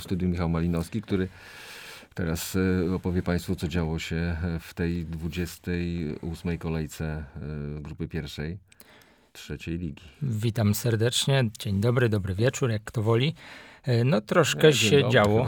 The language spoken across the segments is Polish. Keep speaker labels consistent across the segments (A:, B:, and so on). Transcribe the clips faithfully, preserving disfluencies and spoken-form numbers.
A: W studiu Michał Malinowski, który teraz opowie Państwu, co działo się w tej dwudziestej ósmej kolejce grupy pierwszej trzeciej ligi.
B: Witam serdecznie. Dzień dobry, dobry wieczór, jak kto woli. No troszkę
A: No,
B: się
A: dobry,
B: działo.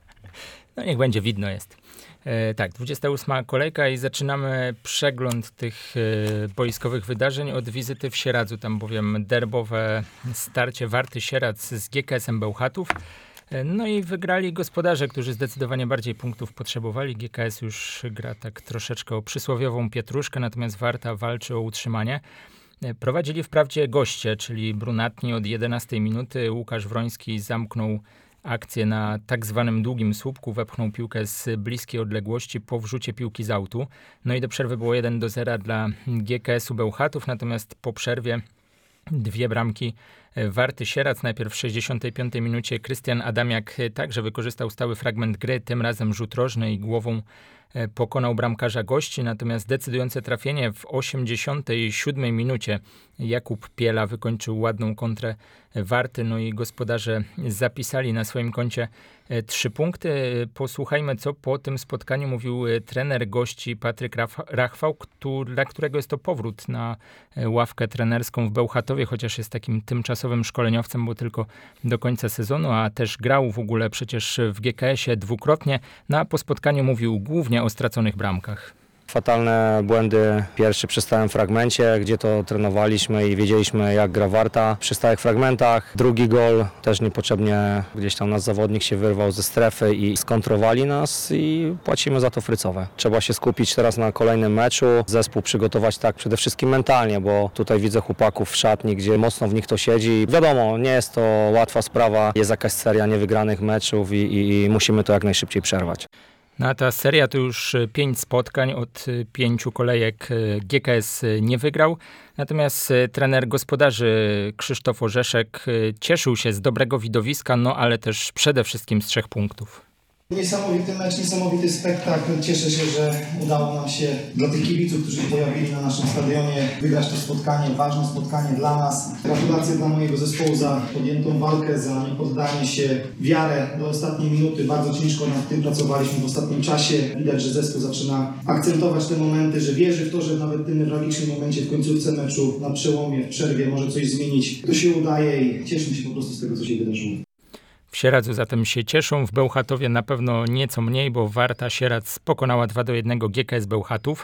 B: No niech będzie, widno jest. E, tak, dwudziesta ósma kolejka i zaczynamy przegląd tych e, boiskowych wydarzeń od wizyty w Sieradzu. Tam bowiem derbowe starcie Warty Sieradz z G K S-em Bełchatów. E, no i wygrali gospodarze, którzy zdecydowanie bardziej punktów potrzebowali. G K S już gra tak troszeczkę o przysłowiową pietruszkę, natomiast Warta walczy o utrzymanie. E, prowadzili wprawdzie goście, czyli brunatni od jedenastej minuty. Łukasz Wroński zamknął akcję na tak zwanym długim słupku, wepchnął piłkę z bliskiej odległości po wrzucie piłki z autu. No i do przerwy było jeden do zera dla G K S-u Bełchatów, natomiast po przerwie dwie bramki Warty Sieradz. Najpierw w sześćdziesiątej piątej minucie Krystian Adamiak także wykorzystał stały fragment gry, tym razem rzut rożny i głową pokonał bramkarza gości, natomiast decydujące trafienie w osiemdziesiątej siódmej minucie Jakub Piela wykończył ładną kontrę Warty, no i gospodarze zapisali na swoim koncie trzy punkty. Posłuchajmy, co po tym spotkaniu mówił trener gości Patryk Rachwał, który, dla którego jest to powrót na ławkę trenerską w Bełchatowie, chociaż jest takim tymczasowym szkoleniowcem, bo tylko do końca sezonu, a też grał w ogóle przecież w G K S-ie dwukrotnie. No a po spotkaniu mówił głównie o straconych bramkach.
C: Fatalne błędy pierwszy przy stałym fragmencie, gdzie to trenowaliśmy i wiedzieliśmy, jak gra Warta przy stałych fragmentach. Drugi gol też niepotrzebnie, gdzieś tam nasz zawodnik się wyrwał ze strefy i skontrowali nas i płacimy za to frycowe. Trzeba się skupić teraz na kolejnym meczu, zespół przygotować tak przede wszystkim mentalnie, bo tutaj widzę chłopaków w szatni, gdzie mocno w nich to siedzi. Wiadomo, nie jest to łatwa sprawa, jest jakaś seria niewygranych meczów i, i, i musimy to jak najszybciej przerwać.
B: No a ta seria to już pięć spotkań, od pięciu kolejek G K S nie wygrał. Natomiast trener gospodarzy Krzysztof Orzeszek cieszył się z dobrego widowiska, no ale też przede wszystkim z trzech punktów.
D: Niesamowity mecz, niesamowity spektakl. Cieszę się, że udało nam się dla tych kibiców, którzy się pojawili na naszym stadionie, wygrać to spotkanie, ważne spotkanie dla nas. Gratulacje dla mojego zespołu za podjętą walkę, za niepoddanie się, wiarę do ostatniej minuty. Bardzo ciężko nad tym pracowaliśmy w ostatnim czasie. Widać, że zespół zaczyna akcentować te momenty, że wierzy w to, że nawet w tym newralgicznym momencie, w końcówce meczu, na przełomie, w przerwie może coś zmienić. To się udaje i cieszmy się po prostu z tego, co się wydarzyło.
B: W Sieradzu zatem się cieszą, w Bełchatowie na pewno nieco mniej, bo Warta Sieradz pokonała dwa do jednego G K S Bełchatów.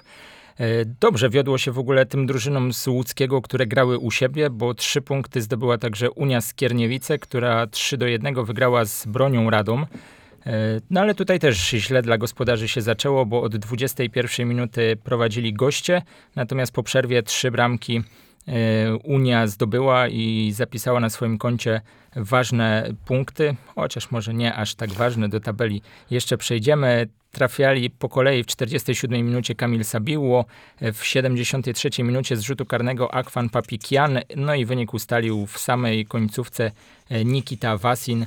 B: Dobrze wiodło się w ogóle tym drużynom z Łódzkiego, które grały u siebie, bo trzy punkty zdobyła także Unia Skierniewice, która trzy do jednego wygrała z Bronią Radom. No ale tutaj też źle dla gospodarzy się zaczęło, bo od dwudziestej pierwszej minuty prowadzili goście, natomiast po przerwie trzy bramki Unia zdobyła i zapisała na swoim koncie ważne punkty, chociaż może nie aż tak ważne, do tabeli jeszcze przejdziemy. Trafiali po kolei w czterdziestej siódmej minucie Kamil Sabiło, w siedemdziesiątej trzeciej minucie z rzutu karnego Akwan Papikian, no i wynik ustalił w samej końcówce Nikita Wasin.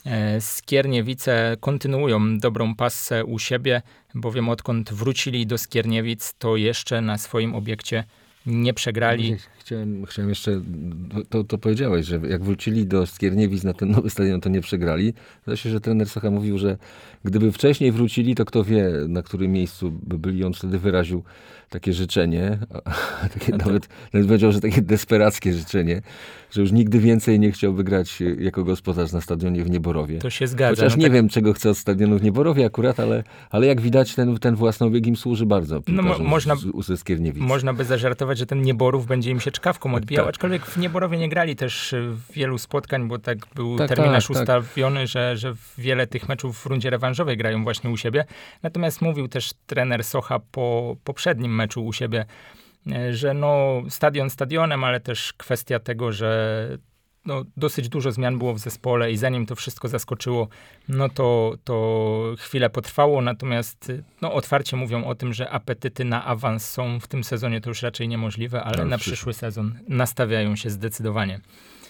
B: Skierniewice kontynuują dobrą passę u siebie, bowiem odkąd wrócili do Skierniewic, to jeszcze na swoim obiekcie nie przegrali.
A: Chciałem, chciałem jeszcze, to, to powiedziałeś, że jak wrócili do Skierniewic na ten nowy stadion, to nie przegrali. Zdaje się, że trener Socha mówił, że gdyby wcześniej wrócili, to kto wie, na którym miejscu by byli. On wtedy wyraził takie życzenie, takie to... nawet, nawet powiedział, że takie desperackie życzenie, że już nigdy więcej nie chciałby grać jako gospodarz na stadionie w Nieborowie.
B: To się zgadza.
A: Chociaż
B: no
A: nie
B: tak...
A: wiem, czego chce od stadionu w Nieborowie akurat, ale, ale jak widać, ten, ten własnobieg im służy bardzo.
B: No, mo- można,
A: z, z Skierniewic.
B: Można by zażartować, że ten Nieborów będzie im się czkawką odbijał,
A: tak.
B: Aczkolwiek w Nieborowie nie grali też wielu spotkań, bo tak był
A: tak,
B: terminarz
A: tak,
B: ustawiony, tak. Że, że wiele tych meczów w rundzie rewanżowej grają właśnie u siebie. Natomiast mówił też trener Socha po poprzednim meczu u siebie, że no stadion stadionem, ale też kwestia tego, że no, dosyć dużo zmian było w zespole i zanim to wszystko zaskoczyło, no to, to chwilę potrwało, natomiast no, otwarcie mówią o tym, że apetyty na awans są w tym sezonie to już raczej niemożliwe, ale no, na przyszły sezon nastawiają się zdecydowanie.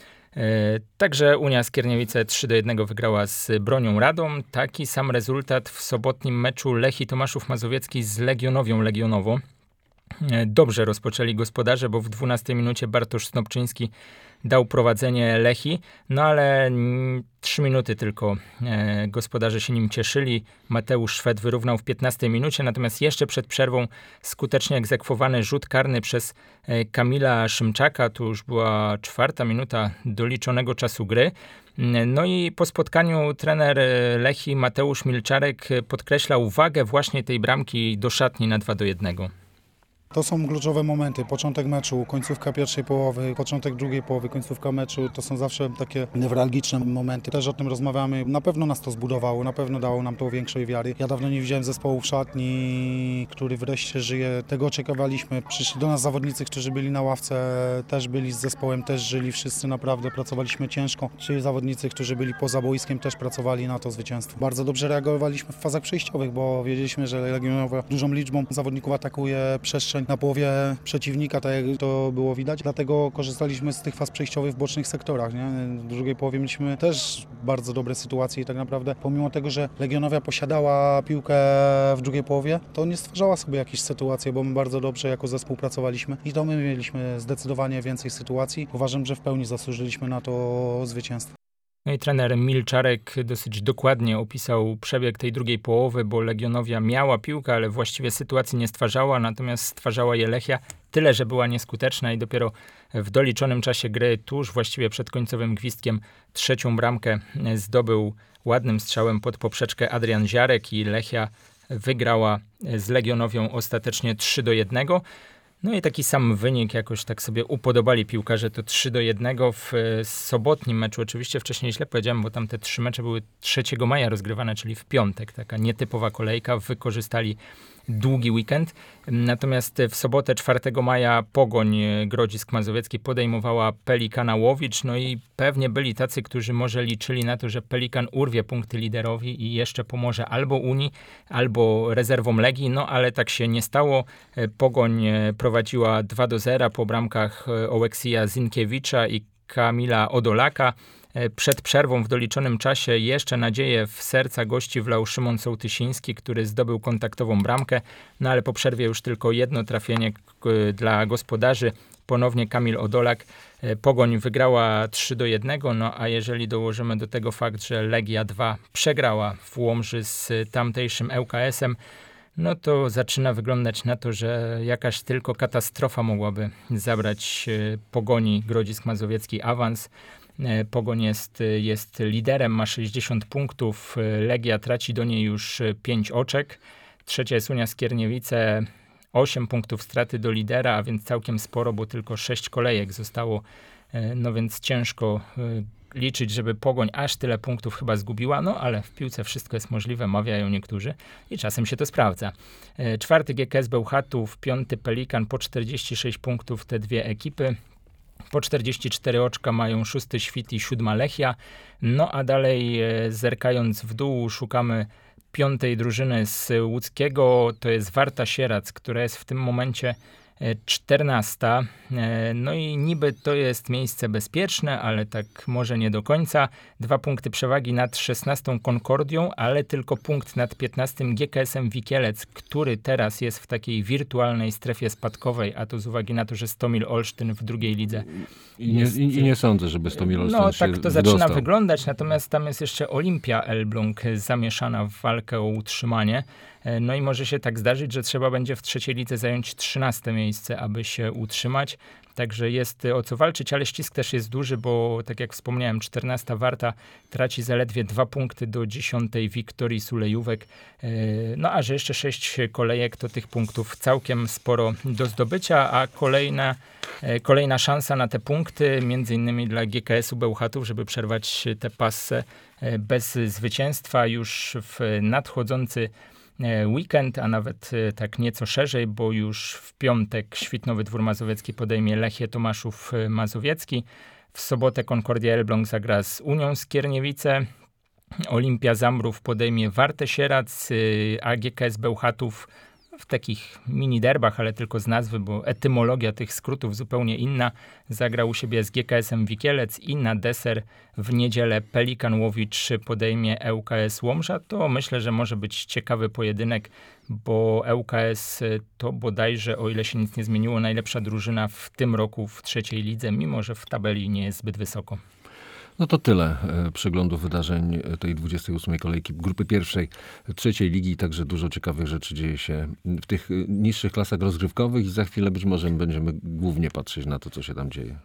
B: E, także Unia Skierniewice trzy do jednego wygrała z Bronią Radom. Taki sam rezultat w sobotnim meczu Lechii Tomaszów Mazowiecki z Legionowią Legionowo. E, dobrze rozpoczęli gospodarze, bo w dwunastej minucie Bartosz Snopczyński dał prowadzenie Lechii, no ale mm, trzy minuty tylko e, gospodarze się nim cieszyli. Mateusz Szwed wyrównał w piętnastej minucie, natomiast jeszcze przed przerwą skutecznie egzekwowany rzut karny przez e, Kamila Szymczaka, to już była czwarta minuta doliczonego czasu gry. No i po spotkaniu trener Lechii Mateusz Milczarek podkreślał wagę właśnie tej bramki do szatni na dwa do jednego.
E: To są kluczowe momenty, początek meczu, końcówka pierwszej połowy, początek drugiej połowy, końcówka meczu, to są zawsze takie newralgiczne momenty. Też o tym rozmawiamy, na pewno nas to zbudowało, na pewno dało nam to większej wiary. Ja dawno nie widziałem zespołu w szatni, który wreszcie żyje, tego oczekiwaliśmy. Przyszli do nas zawodnicy, którzy byli na ławce, też byli z zespołem, też żyli, wszyscy naprawdę pracowaliśmy ciężko. Ci zawodnicy, którzy byli poza boiskiem, też pracowali na to zwycięstwo. Bardzo dobrze reagowaliśmy w fazach przejściowych, bo wiedzieliśmy, że Legionowa dużą liczbą zawodników atakuje przestrzeń na połowie przeciwnika, tak jak to było widać. Dlatego korzystaliśmy z tych faz przejściowych w bocznych sektorach. Nie? W drugiej połowie mieliśmy też bardzo dobre sytuacje i tak naprawdę pomimo tego, że Legionowia posiadała piłkę w drugiej połowie, to nie stwarzała sobie jakichś sytuacji, bo my bardzo dobrze jako zespół pracowaliśmy i to my mieliśmy zdecydowanie więcej sytuacji. Uważam, że w pełni zasłużyliśmy na to zwycięstwo.
B: No i trener Milczarek dosyć dokładnie opisał przebieg tej drugiej połowy, bo Legionowia miała piłkę, ale właściwie sytuacji nie stwarzała, natomiast stwarzała je Lechia, tyle że była nieskuteczna i dopiero w doliczonym czasie gry, tuż właściwie przed końcowym gwizdkiem, trzecią bramkę zdobył ładnym strzałem pod poprzeczkę Adrian Ziarek i Lechia wygrała z Legionowią ostatecznie trzy do jednego. No i taki sam wynik jakoś tak sobie upodobali piłkarze, to trzy do jednego w sobotnim meczu. Oczywiście wcześniej źle powiedziałem, bo tam te trzy mecze były trzeciego maja rozgrywane, czyli w piątek. Taka nietypowa kolejka, wykorzystali długi weekend. Natomiast w sobotę czwartego maja Pogoń Grodzisk Mazowiecki podejmowała Pelikana Łowicz, no i pewnie byli tacy, którzy może liczyli na to, że Pelikan urwie punkty liderowi i jeszcze pomoże albo Unii, albo rezerwom Legii, no ale tak się nie stało. Pogoń prowadziła dwa do zera po bramkach Oleksija Zinkiewicza i Kamila Odolaka. Przed przerwą w doliczonym czasie jeszcze nadzieję w serca gości wlał Szymon Sołtysiński, który zdobył kontaktową bramkę, no ale po przerwie już tylko jedno trafienie dla gospodarzy. Ponownie Kamil Odolak. Pogoń wygrała trzy do jednego, no a jeżeli dołożymy do tego fakt, że Legia dwa przegrała w Łomży z tamtejszym L K S-em, no to zaczyna wyglądać na to, że jakaś tylko katastrofa mogłaby zabrać Pogoni Grodzisk Mazowiecki awans. Pogoń jest, jest liderem, ma sześćdziesiąt punktów, Legia traci do niej już pięć oczek. Trzecia jest Unia Skierniewice, osiem punktów straty do lidera, a więc całkiem sporo, bo tylko sześć kolejek zostało, no więc ciężko liczyć, żeby Pogoń aż tyle punktów chyba zgubiła, no ale w piłce wszystko jest możliwe, mawiają niektórzy i czasem się to sprawdza. Czwarty G K S Bełchatów, piąty Pelikan, po czterdzieści sześć punktów te dwie ekipy. Po czterdzieści cztery oczka mają szósty Świt i siódma Lechia. No a dalej e, zerkając w dół szukamy piątej drużyny z łódzkiego. To jest Warta Sierac, która jest w tym momencie czternasta. No i niby to jest miejsce bezpieczne, ale tak może nie do końca. Dwa punkty przewagi nad szesnastą Konkordią, ale tylko punkt nad piętnastym G K S-em Wikielec, który teraz jest w takiej wirtualnej strefie spadkowej, a to z uwagi na to, że Stomil Olsztyn w drugiej lidze.
A: I nie,
B: jest...
A: i, i nie sądzę, żeby Stomil Olsztyn
B: No
A: się
B: tak to
A: wydostał.
B: zaczyna wyglądać, natomiast tam jest jeszcze Olimpia Elbląg zamieszana w walkę o utrzymanie. No i może się tak zdarzyć, że trzeba będzie w trzeciej lidze zająć trzynaste miejsce, aby się utrzymać. Także jest o co walczyć, ale ścisk też jest duży, bo tak jak wspomniałem, czternasta Warta traci zaledwie dwa punkty do dziesiątej Wiktorii Sulejówek. No a że jeszcze sześć kolejek, to tych punktów całkiem sporo do zdobycia, a kolejna, kolejna szansa na te punkty, między innymi dla G K S-u Bełchatów, żeby przerwać tę passę bez zwycięstwa już w nadchodzący weekend, a nawet tak nieco szerzej, bo już w piątek Świtnowy Dwór Mazowiecki podejmie Lechię Tomaszów Mazowiecki. W sobotę Concordia Elbląg zagra z Unią Skierniewice. Olimpia Zambrów podejmie Wartę Sierac, a G K S Bełchatów w takich mini derbach, ale tylko z nazwy, bo etymologia tych skrótów zupełnie inna. Zagrał u siebie z G K S-em Wikielec i na deser w niedzielę Pelikan Łowicz podejmie L K S Łomża. To myślę, że może być ciekawy pojedynek, bo L K S to bodajże, o ile się nic nie zmieniło, najlepsza drużyna w tym roku w trzeciej lidze, mimo że w tabeli nie jest zbyt wysoko.
A: No to tyle e, przeglądu wydarzeń tej dwudziestej ósmej kolejki grupy pierwszej, trzeciej ligi. Także dużo ciekawych rzeczy dzieje się w tych e, niższych klasach rozgrywkowych i za chwilę być może będziemy głównie patrzeć na to, co się tam dzieje.